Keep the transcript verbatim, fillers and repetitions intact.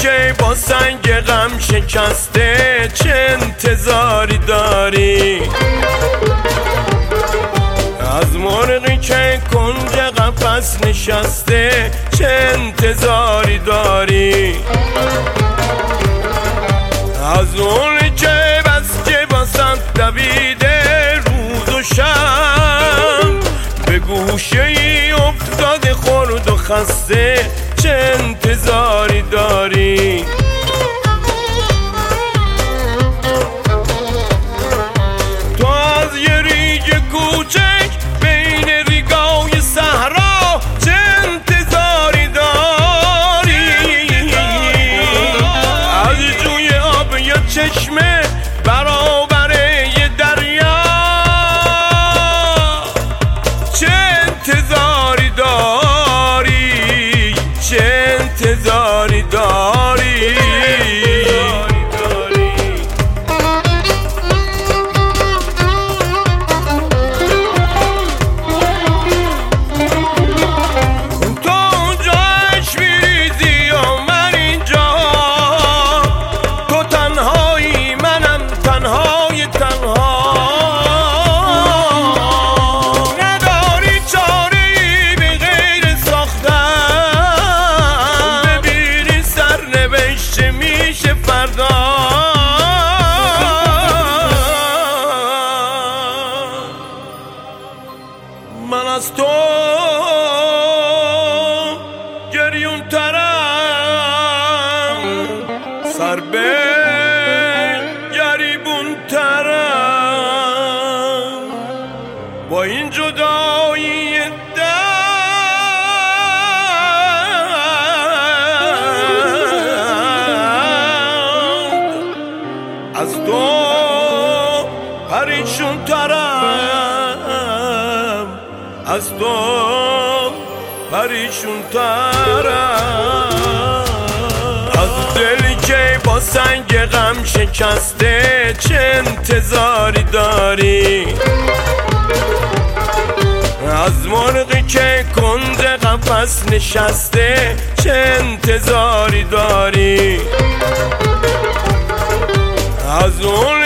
که با سنگ غم شکسته چه انتظاری داری؟ از مرغی که کنج قفس نشسته چه انتظاری داری؟ از اون که بس که باسد دویده روز و شب به گوشه ای افتاده خورد و خسته چه انتظاری داری؟ تو از یه ریگ کوچک بین ریگای صحرا چه انتظاری داری؟ از جوی آب یا چشمه برابر یه دریا چه انتظاری داری؟ چه انتظاری داری؟ تو اونجاش میریزی و من اینجا، تو تنهایی منم تنهای تنها، نداری چاره‌ای به غیر ساختن، ببینی سرنوشت میشه فردا. من از تو گریون ترم، سر به گریبون ترم، با این جدایی درد از تو پریشون ترم، از تو پریشون ترم. از دلی که با سنگ غم شکسته چه انتظاری داری؟ از مرغی که کنج قفس نشسته چه انتظاری داری؟ از اون